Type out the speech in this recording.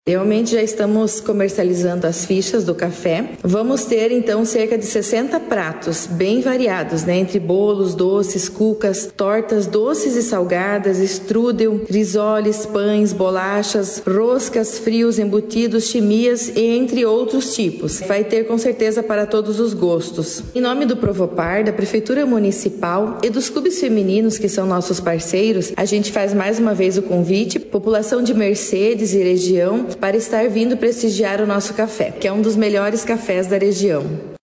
Realmente já estamos comercializando as fichas do café. Vamos ter então cerca de 60 pratos bem variados, entre bolos, doces, cucas, tortas doces e salgadas, strudel, risoles, pães, bolachas, roscas, frios, embutidos, chimias e entre outros tipos. Vai ter com certeza para todos os gostos. Em nome do Provopar, da Prefeitura Municipal e dos clubes femininos que são nossos parceiros, a gente faz mais uma vez o convite, população de Mercedes e região, para estar vindo prestigiar o nosso café, que é um dos melhores cafés da região.